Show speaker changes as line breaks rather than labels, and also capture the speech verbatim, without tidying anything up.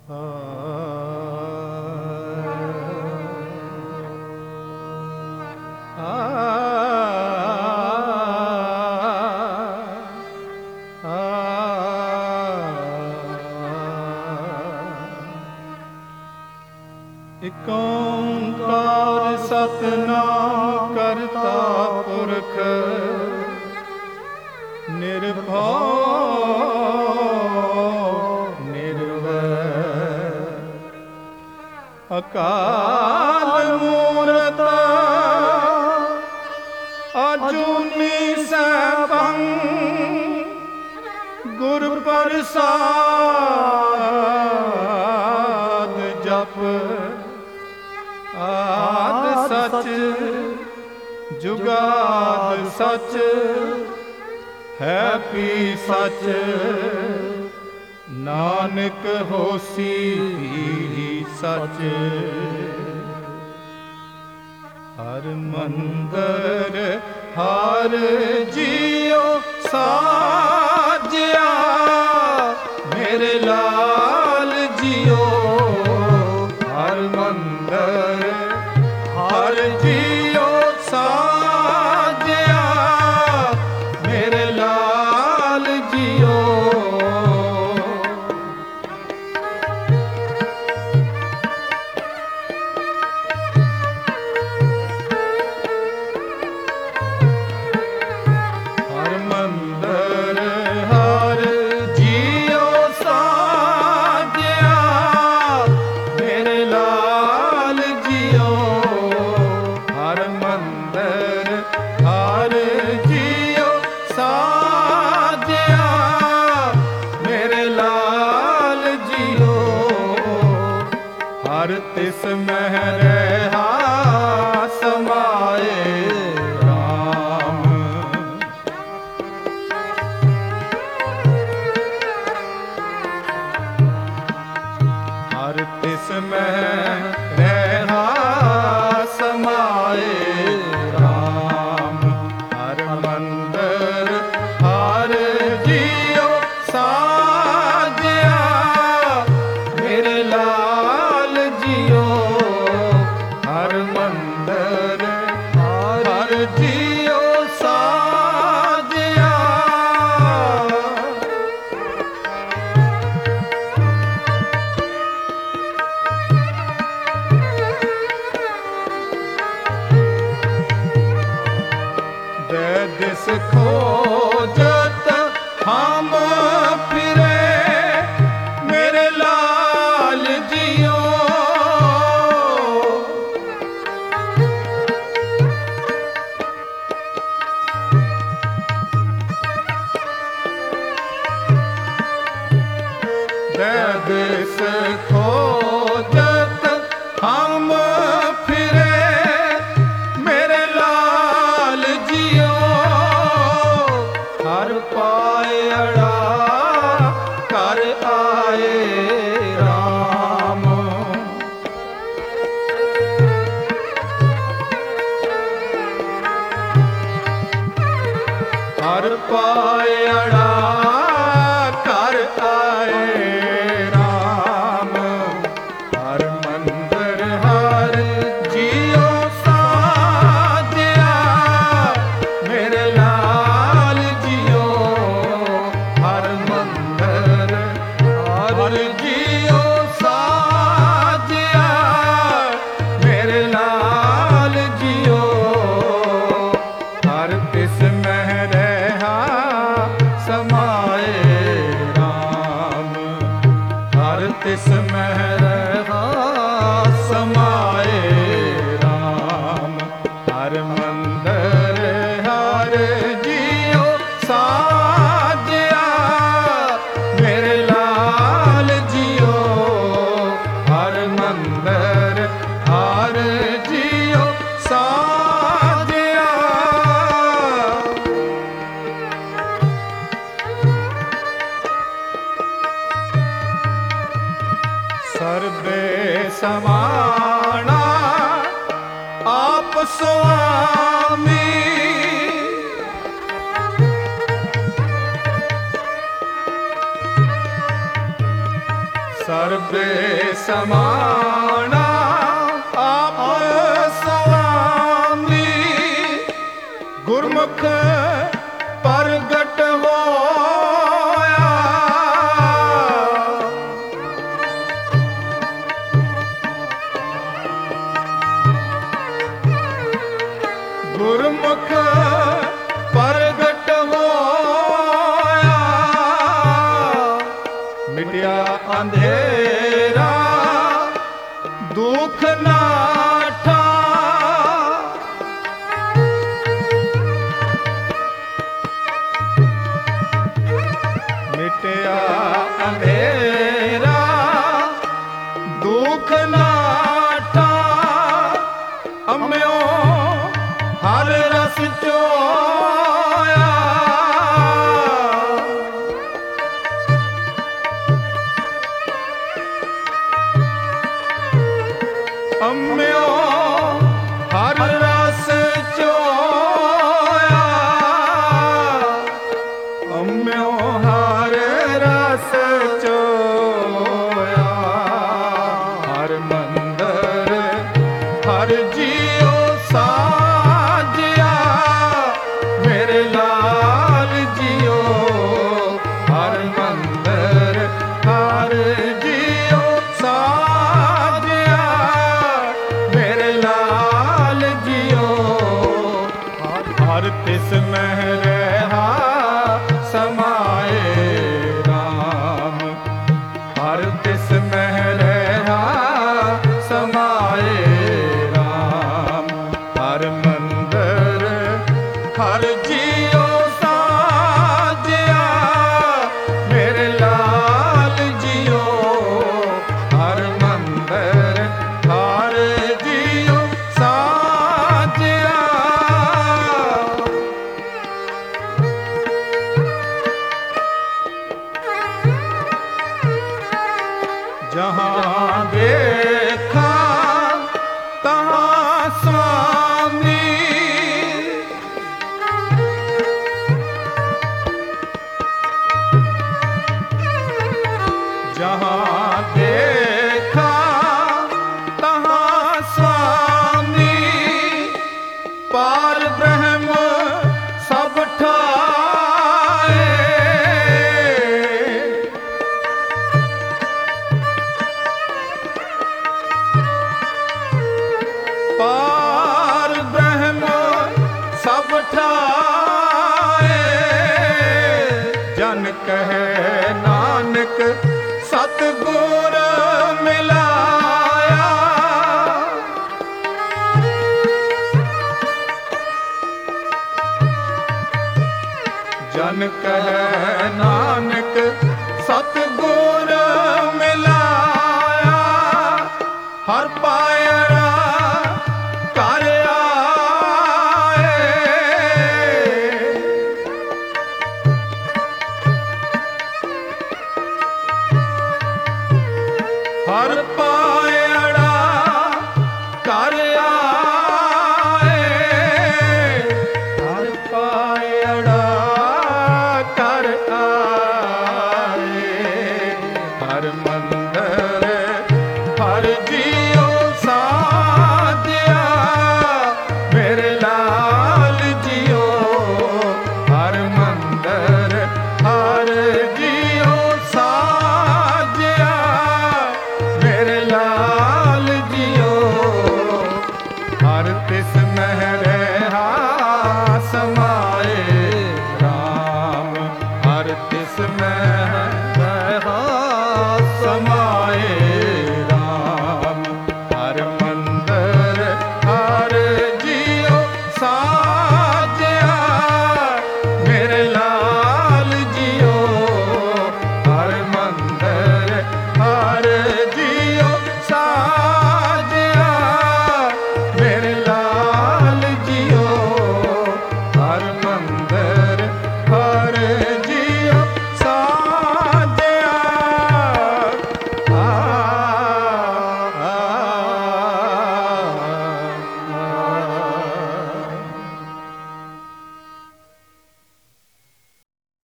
ਇਕ ਓੰਕਾਰ ਸਤਿਨਾਮ ਕਰਤਾ ਪੁਰਖ ਨਿਰਭਉ ਨਿਰਵੈਰ ਅਕਾਲ ਮੂਰਤ ਅਜੂਨੀ ਸੈਭੰ ਗੁਰ ਪ੍ਰਸਾਦ ਜਪ ਆਦ ਸਚ ਜੁਗਾਦ ਸਚ ਹੈ ਪੀ ਸਚ ਨਾਨਕ ਹੋਸੀ ਵੀ ਸਚ ਹਰ ਮੰਦਰ ਹਰ ਜੀਉ ਸਾਜਿਆ ਮੇਰੇ ਲਾਲ ਜੀਉ ਹਰ ਮੰਦਰ ਹਰ ਜੀਉ ਸਾਜਿਆ ਮੇਰੇ ਲਾਲ ਜੀਉ ਹਰ ਮੰਦਰ ਹਰ ਜੀਉ ਸਾਜਿਆ ਮੇਰੇ ਲਾਲ ਜੀਉ ਹਰ ਮੰਦਰ ਹਰ ਜੀਉ ਸਾਜਿਆ ਮੇਰੇ ਲਾਲ ਜੀਉ ਹਰ ਤਿਸ ਮਹਿ ਰਹਾ ਸਮਾਏ ਰਾਮ ਹਰ ਤਿਸ ਮਹਿ ਰਹਾ ਸਮਾਏ ਰਾਮ ਹਰ ਮੰਦਰ ਹਰ ਜੀਉ ਸਾਜਿਆ ਮੇਰੇ ਲਾਲ ਜੀਉ ਹਰ ਮੰਦਰ ਹਰ ਜੀਉ ਸਾਜਿਆ ਦੇ ਦਿਸ ਖੋਜਤ ਹਮ ਫਿਰੇ ਮੇਰੇ ਲਾਲ ਜੀਉ ਦੇ ਦਿਸ ਖੋਜਤ ਹਮ ਫਿਰੇ ਮੇਰੇ ਲਾਲ ਜੀਉ ਹਰ ਪਾਏ ਅੜਾ ਕਰ ਆਏ ਰਾਮ ਹਰ ਪਾਏ ਅੜਾ ਕਰ ਆਏ ਰਾਮ ਹਰ ਮੰਦਰ ਹਰ ਜੀਉ ਸਾਜਿਆ ਮੇਰੇ ਲਾਲ ਜੀਉ ਹਰ ਮੰਦਰ ਹਰ ਜੀਉ ਸਾਜਿਆ ਮੇਰੇ ਲਾਲ ਜੀਉ ਹਰ ਤਿਸ ਮਹਿ ਰਹਾ ਸਮਾਏ ਰਾਮ ਹਰ ਤਿਸ ਮਹਿ ਰਹਾ ਸਮਾਏ ਰਾਮ ਹਰ ਮੰਦਰ ਹਰ ਜੀਉ ਸਾਜਿਆ ਮੇਰੇ ਲਾਲ ਜੀਉ ਹਰ ਮੰਦਰ ਹਰ ਜੀਉ ਸਾਜਿਆ ਸਰਬੇ ਸਮਾਣਾ ਆਪ ਸੁਆਮੀ ਸਰਬੇ ਸਮਾਣਾ ਆਪ ਸੁਆਮੀ, ਗੁਰਮੁਖ ਪ੍ਰਗਟ ਹੋਇਆ। ਗੁਰਮੁਖ ਪ੍ਰਗਟ ਹੋਇਆ, ਮਿਟਿਆ ਅੰਧੇਰਾ ਦੁਖ ਨਾਠਾ। ਮਿਟਿਆ ਅੰਧੇਰਾ ਦੁਖ ਨਾਠਾ, ਅੰਮਿਓ ਹਰ ਰਸ ਚੋਇਆ। ਅੰਮਿਓ ਹਰ ਰਸ ਚੋਇਆ, ਅੰਮਿਓ ਹਰ ਰਸ ਚੋਇਆ। ਹਰ ਮੰਦਰ ਹਰ ਜੀਉ ਸਾਜਿਆ, ਮੇਰੇ ਲਾਲ ਜੀਉ। ਹਰ ਮੰਦਰ ਹਰ ਜੀਉ ਸਾਜਿਆ, ਮੇਰੇ ਲਾਲ ਜੀਉ। ਹਰ ਤਿਸ ਮਹਿ ਰਹਾ ਸਮਾਏ ਰਾਮ, ਹਰ ਤਿਸ ਮਹਿ ਰਹਾ ਸਮਾਏ ਰਾਮ। ਹਰ ਮੰਦਰ ਹਰ ਜੀਉ ਸਾਜਿਆ, ਮੇਰੇ ਲਾਲ ਜੀਉ। ਹਰ ਮੰਦਰ ਹਰ ਜੀਉ ਸਾਜਿਆ। ਜਹਾਂ ਦੇਖਾਂ ਤਹਾਂ ਸੁਆਮੀ, ਜਹਾਂ ਦੇਖਾਂ ਤਹਾਂ ਸੁਆਮੀ। ਪਾਰ ਬ੍ਰਹਮ ਸਭ ਠਾਏ, ਪਾਰ ਬ੍ਰਹਮ ਸਭ ਠਾਏ। ਜਨ ਕਹੈ ਨਾਨਕ ਸਤਿਗੁਰ ਮਿਲਾਇਆ, ਜਨ ਕਹੈ ਨਾਨਕ ਸਤਿਗੁਰ ਮਿਲਾਇਆ। ਹਰ ਪਾਇਰਾ ਕਰ ਆਏ, ਹਰ ਪਾਇੜਾ ਕਰ ਆਏ, ਹਰ ਪਾਇੜਾ ਕਰ ਆਏ। ਹਰ ਮੰਦਰ ਹਰ ਜੀ